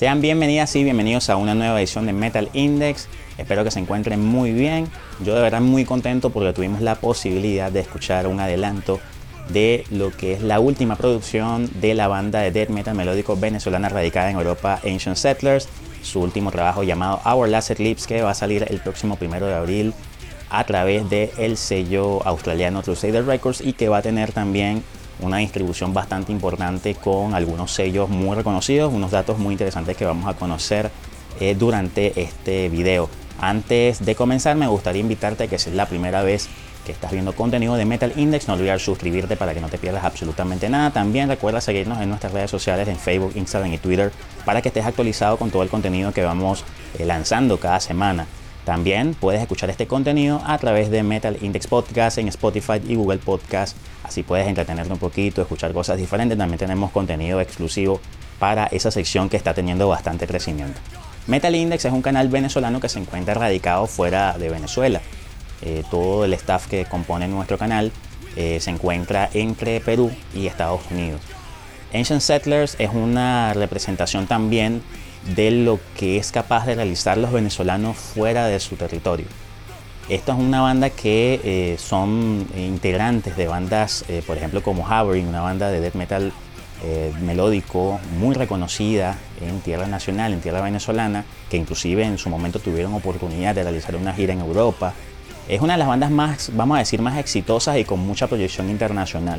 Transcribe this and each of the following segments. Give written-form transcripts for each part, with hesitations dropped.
Sean bienvenidas y bienvenidos a una nueva edición de Metal Index. Espero que se encuentren muy bien. Yo de verdad muy contento porque tuvimos la posibilidad de escuchar un adelanto de lo que es la última producción de la banda de death metal melódico venezolana radicada en Europa, Ancient Settlers. Su último trabajo llamado Our Last Eclipse, que va a salir el próximo 1 de abril a través del sello australiano Crusader Records y que va a tener también una distribución bastante importante con algunos sellos muy reconocidos, unos datos muy interesantes que vamos a conocer durante este video. Antes de comenzar, me gustaría invitarte a que si es la primera vez que estás viendo contenido de Metal Index, no olvides suscribirte para que no te pierdas absolutamente nada. También recuerda seguirnos en nuestras redes sociales en Facebook, Instagram y Twitter para que estés actualizado con todo el contenido que vamos lanzando cada semana. También puedes escuchar este contenido a través de Metal Index Podcast en Spotify y Google Podcast. Así puedes entretenerte un poquito, escuchar cosas diferentes. También tenemos contenido exclusivo para esa sección que está teniendo bastante crecimiento. Metal Index es un canal venezolano que se encuentra radicado fuera de Venezuela. Todo el staff que compone nuestro canal se encuentra entre Perú y Estados Unidos. Ancient Settlers es una representación también de lo que es capaz de realizar los venezolanos fuera de su territorio. Esta es una banda que son integrantes de bandas, por ejemplo como Havering, una banda de death metal melódico muy reconocida en tierra nacional, en tierra venezolana, que inclusive en su momento tuvieron oportunidad de realizar una gira en Europa. Es una de las bandas más, vamos a decir, más exitosas y con mucha proyección internacional.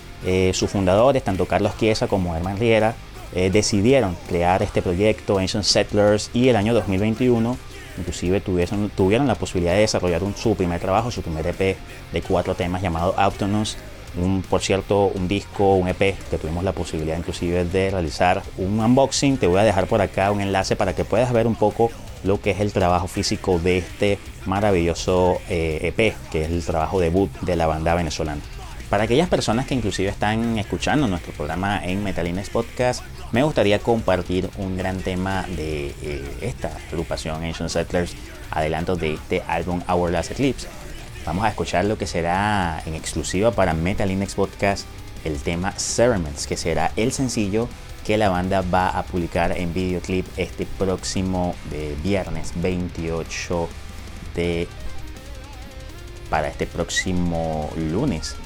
Sus fundadores, tanto Carlos Chiesa como Herman Riera, decidieron crear este proyecto Ancient Settlers y el año 2021 inclusive tuvieron la posibilidad de desarrollar su primer trabajo, su primer EP de 4 temas llamado Autonomous. Por cierto, un disco, un EP que tuvimos la posibilidad inclusive de realizar un unboxing. Te voy a dejar por acá un enlace para que puedas ver un poco lo que es el trabajo físico de este maravilloso EP, que es el trabajo debut de la banda venezolana. Para aquellas personas que inclusive están escuchando nuestro programa en Metal Index Podcast, me gustaría compartir un gran tema de esta agrupación Ancient Settlers, adelanto de este álbum Our Last Eclipse. Vamos a escuchar lo que será en exclusiva para Metal Index Podcast el tema Cerements, que será el sencillo que la banda va a publicar en videoclip este próximo viernes 28 para este próximo lunes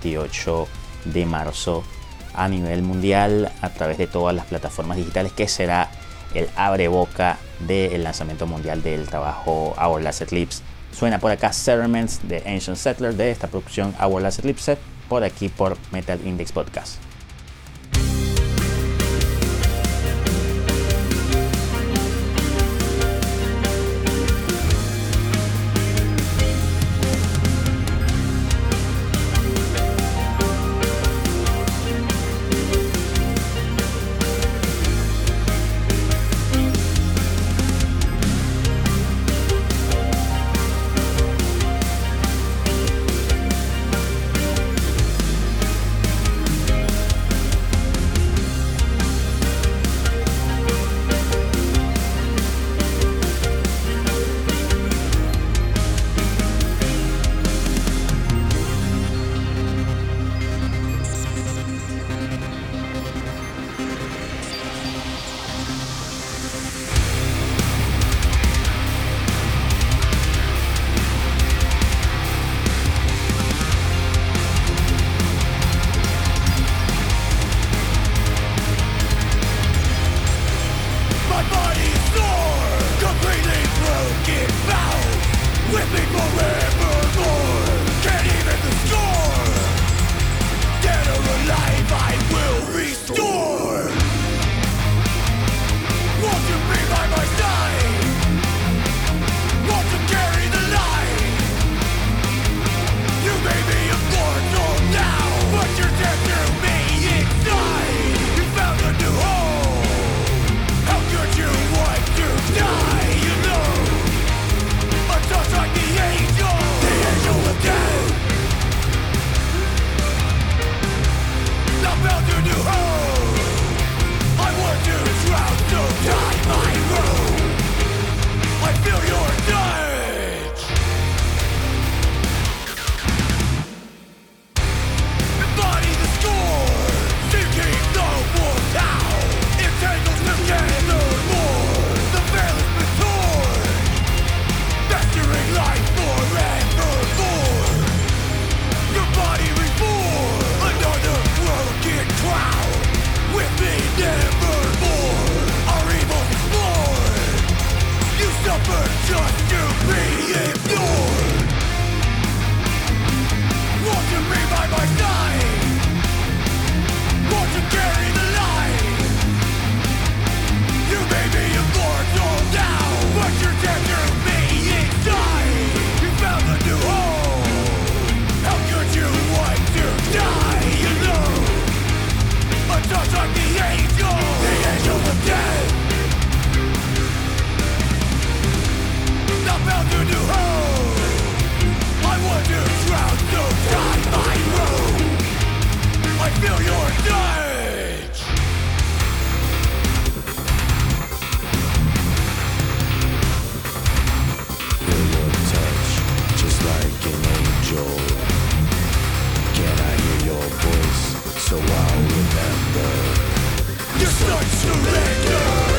28 de marzo a nivel mundial a través de todas las plataformas digitales, que será el abreboca del lanzamiento mundial del trabajo Our Last Eclipse. Suena por acá Cerements de Ancient Settlers de esta producción Our Last Eclipse, por aquí por Metal Index Podcast. Die, you know, a touch like the angel. just to be ignored. Won't you be by my side? Won't you carry the light? You may be immortal now, but you're dead to me inside. You found a new home. How could you want to die alone? A touch like the angel of death. Not bound to do home. I want to drown, so die my road. I feel your touch. Feel your touch, just like an angel. Can I hear your voice, so I'll remember. You're such surrender.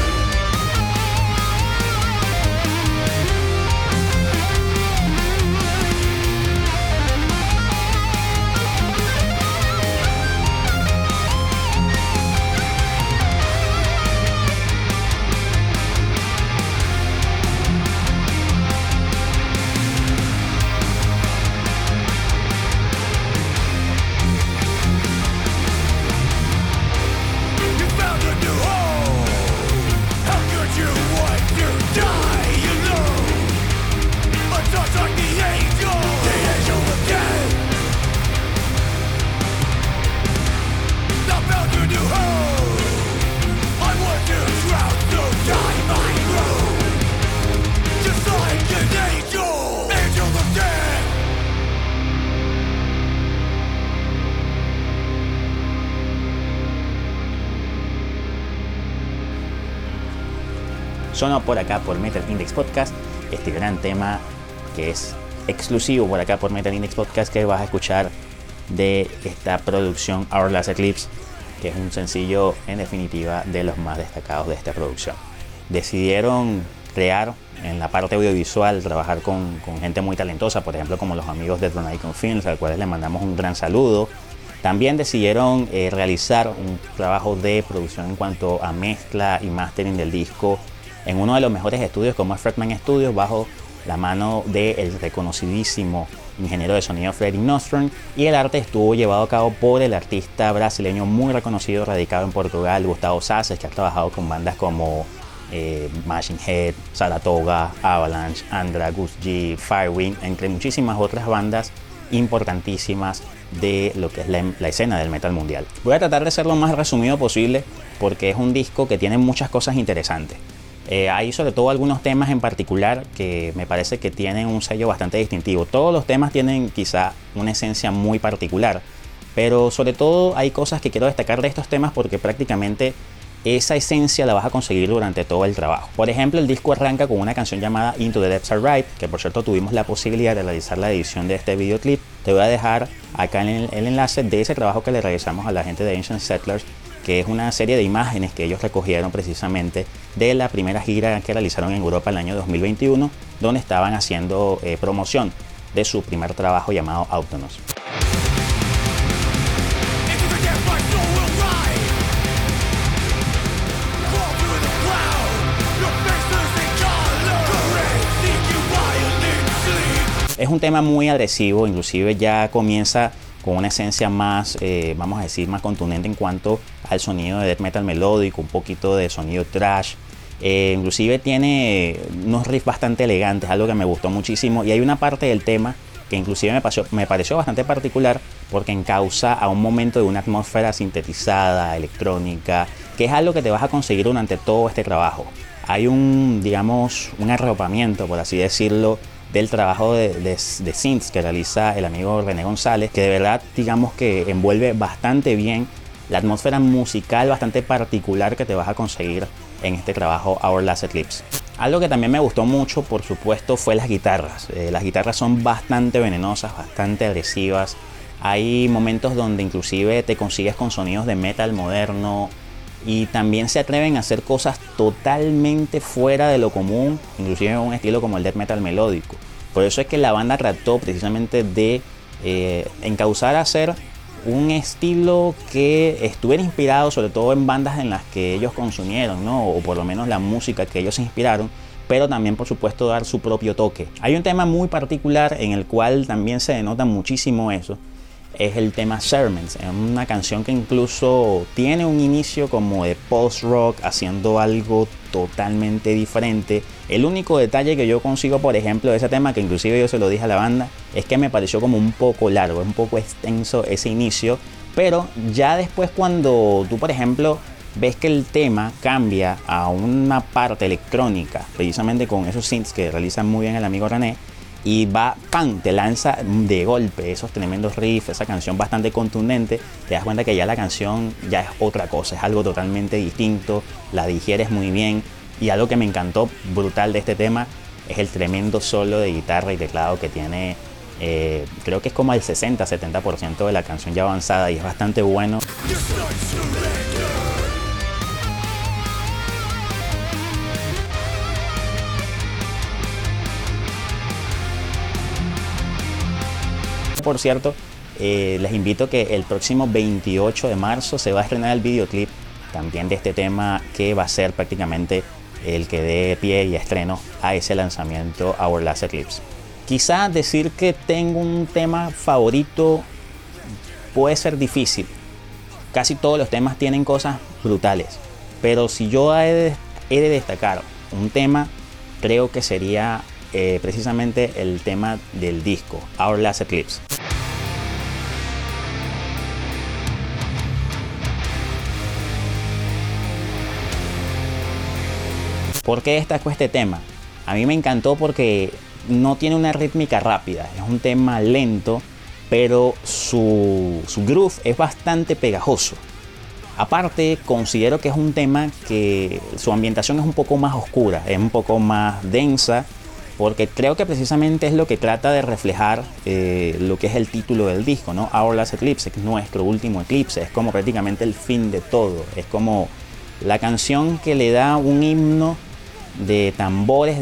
You found a new home. How could you want to die alone? A touch like the angel of death. Not bound to do home. I want to drown, so die my road. Just like an angel of death. Sonó por acá por Metal Index Podcast este gran tema que es exclusivo por acá por Metal Index Podcast, que vas a escuchar de esta producción Our Last Eclipse, que es un sencillo en definitiva de los más destacados de esta producción. Decidieron crear en la parte audiovisual, trabajar con gente muy talentosa, por ejemplo como los amigos de Drone Films, a los cuales les mandamos un gran saludo. También decidieron realizar un trabajo de producción en cuanto a mezcla y mastering del disco en uno de los mejores estudios como es Fretman Studios, bajo la mano del reconocidísimo ingeniero de sonido Fredrik Nordström, y el arte estuvo llevado a cabo por el artista brasileño muy reconocido, radicado en Portugal, Gustavo Sasses, que ha trabajado con bandas como Machine Head, Saratoga, Avalanche, Andra, Gus G, Firewind, entre muchísimas otras bandas importantísimas de lo que es la escena del metal mundial. Voy a tratar de ser lo más resumido posible porque es un disco que tiene muchas cosas interesantes. Hay sobre todo algunos temas en particular que me parece que tienen un sello bastante distintivo. Todos los temas tienen quizá una esencia muy particular, pero sobre todo hay cosas que quiero destacar de estos temas porque prácticamente esa esencia la vas a conseguir durante todo el trabajo. Por ejemplo, el disco arranca con una canción llamada Into the Depths Are Right, que por cierto tuvimos la posibilidad de realizar la edición de este videoclip. Te voy a dejar acá en el enlace de ese trabajo que le realizamos a la gente de Ancient Settlers, que es una serie de imágenes que ellos recogieron precisamente de la primera gira que realizaron en Europa el año 2021, donde estaban haciendo promoción de su primer trabajo llamado Autonomous. Es un tema muy agresivo, inclusive ya comienza con una esencia más, vamos a decir, más contundente en cuanto al sonido de death metal melódico, un poquito de sonido thrash. Inclusive tiene unos riffs bastante elegantes, algo que me gustó muchísimo, y hay una parte del tema que inclusive me pareció bastante particular porque encausa a un momento de una atmósfera sintetizada, electrónica, que es algo que te vas a conseguir durante todo este trabajo. Hay un, digamos, un arropamiento, por así decirlo, del trabajo de synths que realiza el amigo René González, que de verdad digamos que envuelve bastante bien la atmósfera musical bastante particular que te vas a conseguir en este trabajo Our Last Eclipse. Algo que también me gustó mucho, por supuesto, fue las guitarras. Las guitarras son bastante venenosas, bastante agresivas. Hay momentos donde inclusive te consigues con sonidos de metal moderno, y también se atreven a hacer cosas totalmente fuera de lo común, inclusive en un estilo como el death metal melódico. Por eso es que la banda trató precisamente de encauzar a hacer un estilo que estuviera inspirado sobre todo en bandas en las que ellos consumieron, ¿no? O por lo menos la música que ellos se inspiraron, pero también por supuesto dar su propio toque. Hay un tema muy particular en el cual también se denota muchísimo eso, es el tema Sermons. Es una canción que incluso tiene un inicio como de post-rock, haciendo algo totalmente diferente. El único detalle que yo consigo, por ejemplo, de ese tema, que inclusive yo se lo dije a la banda, es que me pareció como un poco largo, un poco extenso ese inicio, pero ya después cuando tú, por ejemplo, ves que el tema cambia a una parte electrónica, precisamente con esos synths que realiza muy bien el amigo René, y va, ¡pam!, te lanza de golpe esos tremendos riffs, esa canción bastante contundente, te das cuenta que ya la canción ya es otra cosa, es algo totalmente distinto, la digieres muy bien. Y algo que me encantó brutal de este tema es el tremendo solo de guitarra y teclado que tiene, creo que es como el 60-70% de la canción ya avanzada, y es bastante bueno. Por cierto, les invito a que el próximo 28 de marzo se va a estrenar el videoclip también de este tema, que va a ser prácticamente el que dé pie y estreno a ese lanzamiento, Our Last Eclipse. Quizá decir que tengo un tema favorito puede ser difícil. Casi todos los temas tienen cosas brutales, pero si yo he de destacar un tema, creo que sería precisamente el tema del disco, Our Last Eclipse. ¿Por qué destaco este tema? A mí me encantó porque no tiene una rítmica rápida, es un tema lento, pero su groove es bastante pegajoso. Aparte, considero que es un tema que su ambientación es un poco más oscura, es un poco más densa, porque creo que precisamente es lo que trata de reflejar lo que es el título del disco, ¿no? Our Last Eclipse, nuestro último eclipse, es como prácticamente el fin de todo, es como la canción que le da un himno de tambores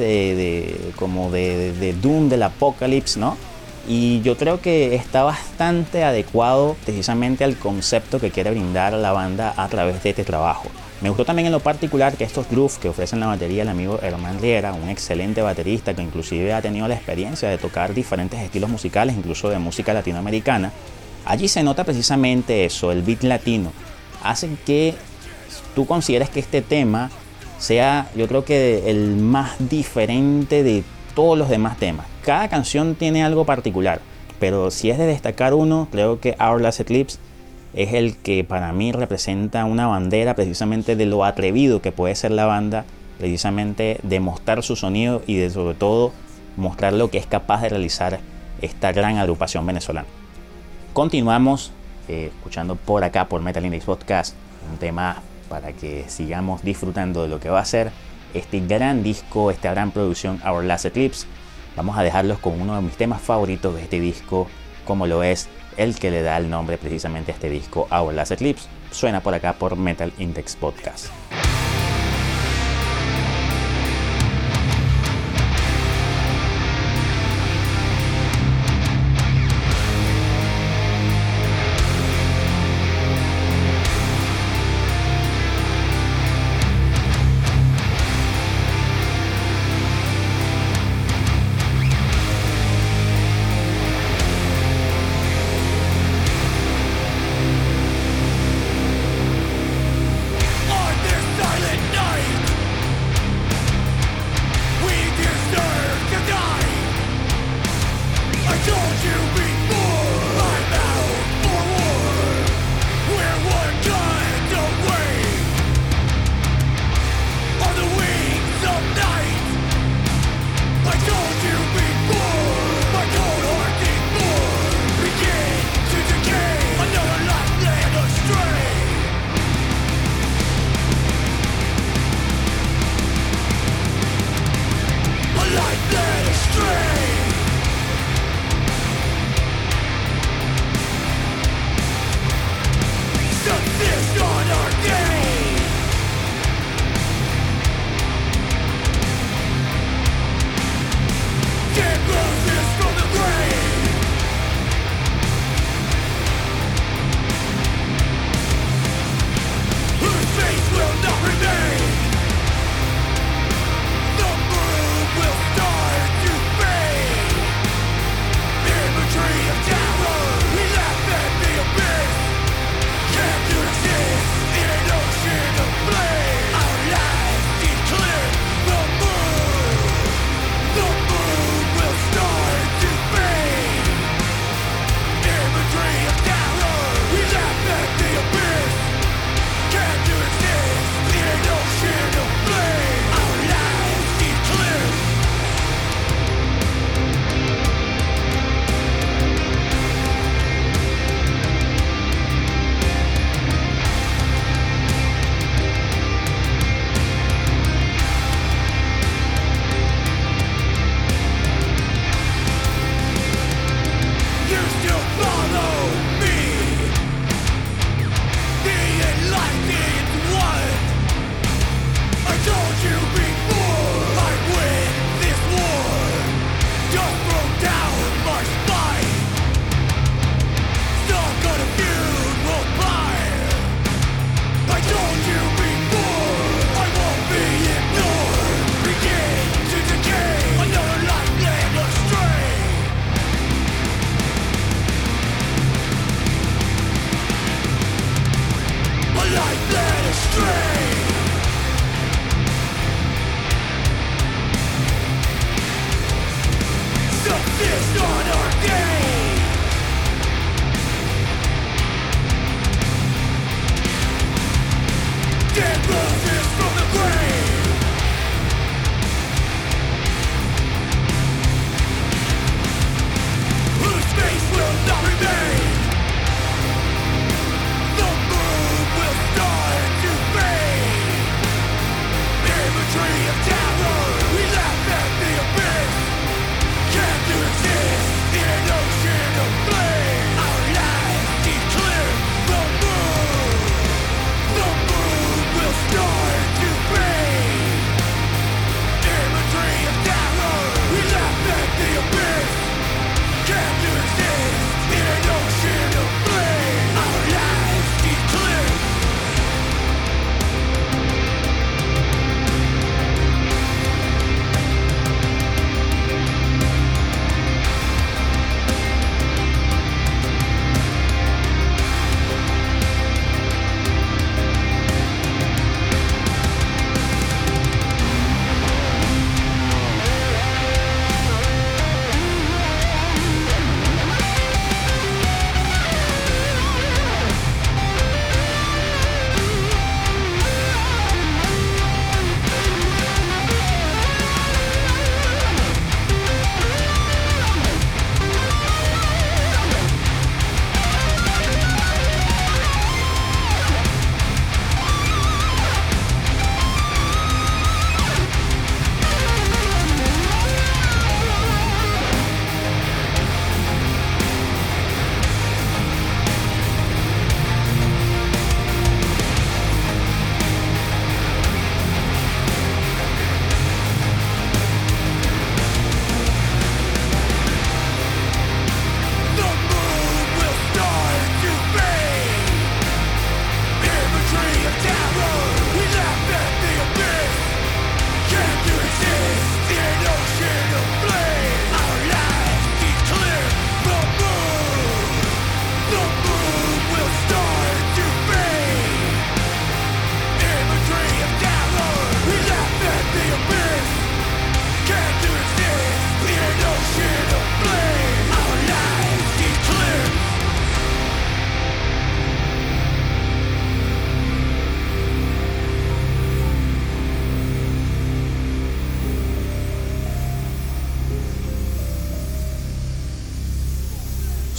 como de Doom, del Apocalipsis, ¿no? Y yo creo que está bastante adecuado precisamente al concepto que quiere brindar la banda a través de este trabajo. Me gustó también en lo particular que estos grooves que ofrecen la batería el amigo Herman Riera, un excelente baterista que inclusive ha tenido la experiencia de tocar diferentes estilos musicales, incluso de música latinoamericana. Allí se nota precisamente eso, el beat latino. Hacen que tú consideres que este tema sea, yo creo que el más diferente de todos los demás temas. Cada canción tiene algo particular, pero si es de destacar uno, creo que Our Last Eclipse es el que para mí representa una bandera precisamente de lo atrevido que puede ser la banda, precisamente de mostrar su sonido y de sobre todo mostrar lo que es capaz de realizar esta gran agrupación venezolana. Continuamos escuchando por acá por Metal Index Podcast un tema para que sigamos disfrutando de lo que va a ser este gran disco, esta gran producción Our Last Eclipse. Vamos a dejarlos con uno de mis temas favoritos de este disco, como lo es el que le da el nombre precisamente a este disco, Our Last Eclipse. Suena por acá por Metal Index Podcast. Whose face will not remain. The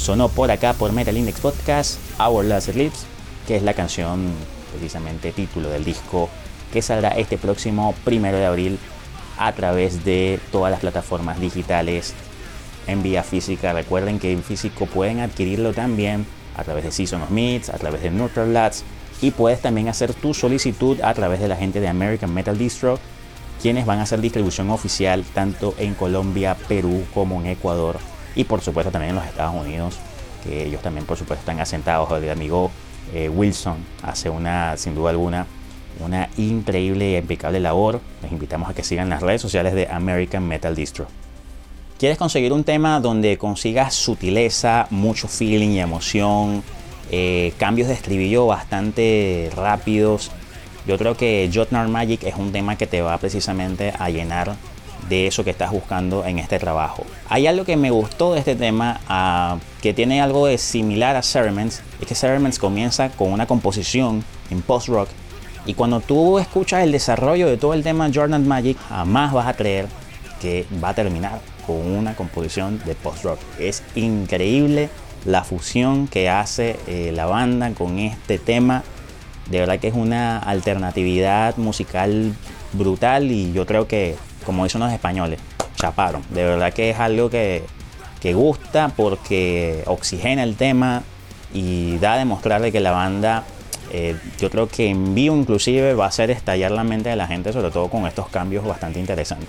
sonó por acá por Metal Index Podcast, Our Last Eclipse, que es la canción precisamente título del disco que saldrá este próximo 1 de abril a través de todas las plataformas digitales en vía física. Recuerden que en físico pueden adquirirlo también a través de Season of Meats, a través de Neutral Bloods, y puedes también hacer tu solicitud a través de la gente de American Metal Distro, quienes van a hacer distribución oficial tanto en Colombia, Perú como en Ecuador y por supuesto también en los Estados Unidos, que ellos también por supuesto están asentados. El amigo Wilson hace sin duda alguna una increíble y impecable labor. Les invitamos a que sigan las redes sociales de American Metal Distro. ¿Quieres conseguir un tema donde consigas sutileza, mucho feeling y emoción, cambios de estribillo bastante rápidos? Yo creo que Jotnar Magic es un tema que te va precisamente a llenar de eso que estás buscando en este trabajo. Hay algo que me gustó de este tema, que tiene algo de similar a Cerements, es que Cerements comienza con una composición en post-rock, y cuando tú escuchas el desarrollo de todo el tema Jotnar Magic, jamás vas a creer que va a terminar con una composición de post-rock. Es increíble la fusión que hace la banda con este tema. De verdad que es una alternatividad musical brutal, y yo creo que, como dicen los españoles, chaparon. De verdad que es algo que gusta porque oxigena el tema y da a demostrar de que la banda, yo creo que en vivo inclusive va a hacer estallar la mente de la gente, sobre todo con estos cambios bastante interesantes.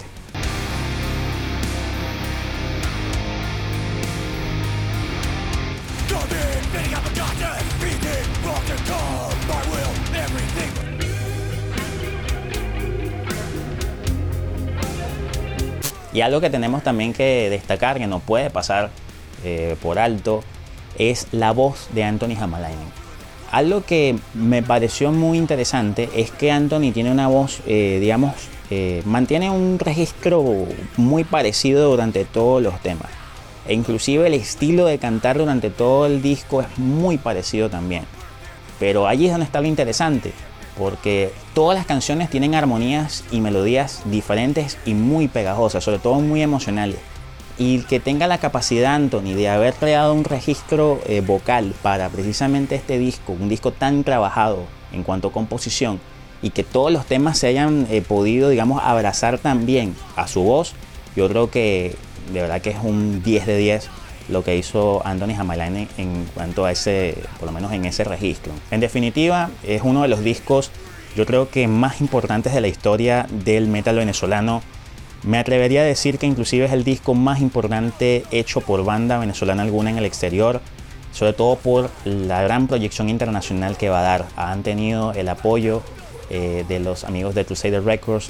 Y algo que tenemos también que destacar, que no puede pasar por alto, es la voz de Anthony Hämäläinen. Algo que me pareció muy interesante es que Anthony tiene una voz, mantiene un registro muy parecido durante todos los temas. E inclusive el estilo de cantar durante todo el disco es muy parecido también. Pero allí es donde está lo interesante, porque todas las canciones tienen armonías y melodías diferentes y muy pegajosas, sobre todo muy emocionales. Y que tenga la capacidad Anthony de haber creado un registro vocal para precisamente este disco, un disco tan trabajado en cuanto a composición, y que todos los temas se hayan podido, abrazar también a su voz, yo creo que de verdad que es un 10 de 10 lo que hizo Anthony Hämäläinen en cuanto a por lo menos en ese registro. En definitiva, es uno de los discos, yo creo que más importantes de la historia del metal venezolano. Me atrevería a decir que inclusive es el disco más importante hecho por banda venezolana alguna en el exterior, sobre todo por la gran proyección internacional que va a dar. Han tenido el apoyo de los amigos de Crusader Records,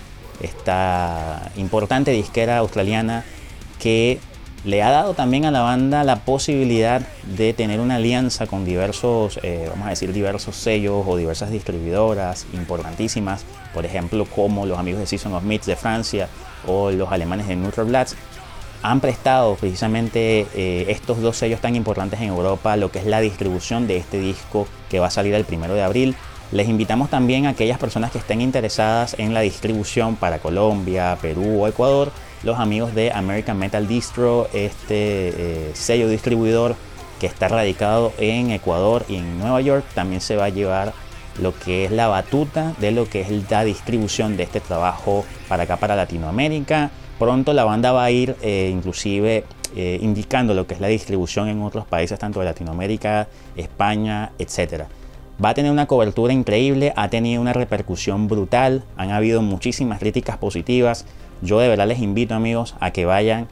esta importante disquera australiana que le ha dado también a la banda la posibilidad de tener una alianza con diversos sellos o diversas distribuidoras importantísimas, por ejemplo como los amigos de Season of Meats de Francia o los alemanes de Neutral Bloods. Han prestado precisamente estos dos sellos tan importantes en Europa lo que es la distribución de este disco que va a salir el 1 de abril. Les invitamos también a aquellas personas que estén interesadas en la distribución para Colombia, Perú o Ecuador, los amigos de American Metal Distro, sello distribuidor que está radicado en Ecuador y en Nueva York, también se va a llevar lo que es la batuta de lo que es la distribución de este trabajo para acá, para Latinoamérica. Pronto la banda va a ir inclusive indicando lo que es la distribución en otros países, tanto de Latinoamérica, España, etc. Va a tener una cobertura increíble, ha tenido una repercusión brutal, han habido muchísimas críticas positivas. Yo de verdad les invito, amigos, a que vayan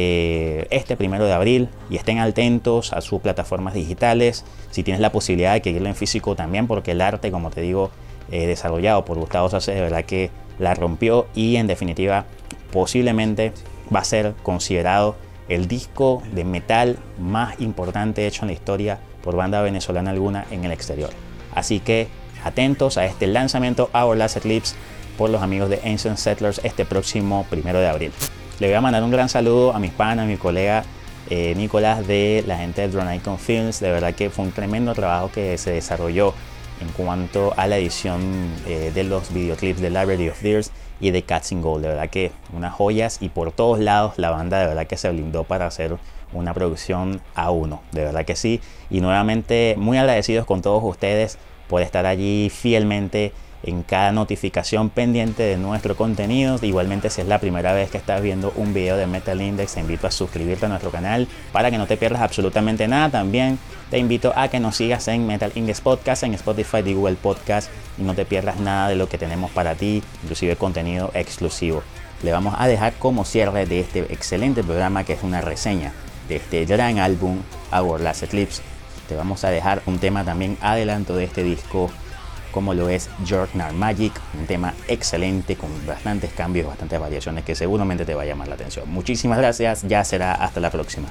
este 1 de abril y estén atentos a sus plataformas digitales. Si tienes la posibilidad de adquirirlo en físico también, porque el arte, como te digo, desarrollado por Gustavo Sacé, de verdad que la rompió, y en definitiva posiblemente va a ser considerado el disco de metal más importante hecho en la historia por banda venezolana alguna en el exterior. Así que atentos a este lanzamiento Our Last Eclipse por los amigos de Ancient Settlers este próximo 1 de abril. Le voy a mandar un gran saludo a mis panas, a mi colega Nicolás de la gente de Drone Icon Films. De verdad que fue un tremendo trabajo que se desarrolló en cuanto a la edición de los videoclips de Library of Tears, y de Cats in Gold. De verdad que unas joyas, y por todos lados la banda de verdad que se blindó para hacer una producción A1, de verdad que sí. Y nuevamente muy agradecidos con todos ustedes por estar allí fielmente en cada notificación pendiente de nuestro contenido. Igualmente, si es la primera vez que estás viendo un video de Metal Index, te invito a suscribirte a nuestro canal para que no te pierdas absolutamente nada. También te invito a que nos sigas en Metal Index Podcast, en Spotify y Google Podcast, y no te pierdas nada de lo que tenemos para ti, inclusive contenido exclusivo. Le vamos a dejar como cierre de este excelente programa, que es una reseña de este gran álbum Our Last Eclipse. Te vamos a dejar un tema también adelanto de este disco, como lo es Jorknar Magic, un tema excelente con bastantes cambios, bastantes variaciones que seguramente te va a llamar la atención. Muchísimas gracias, ya será hasta la próxima.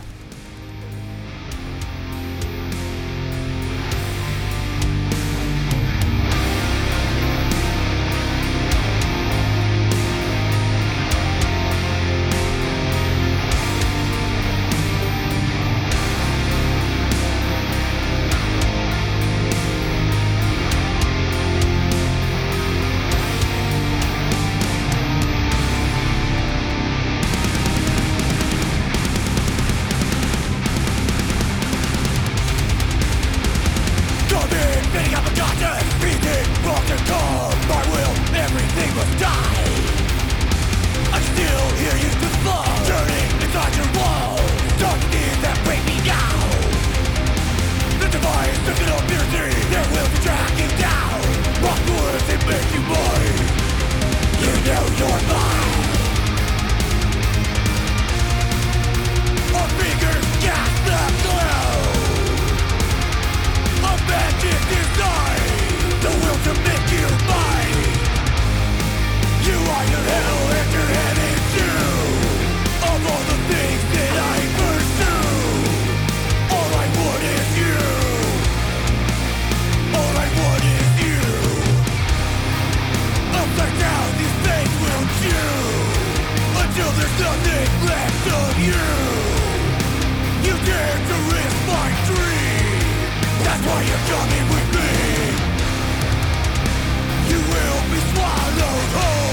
Coming with me, you will be swallowed whole.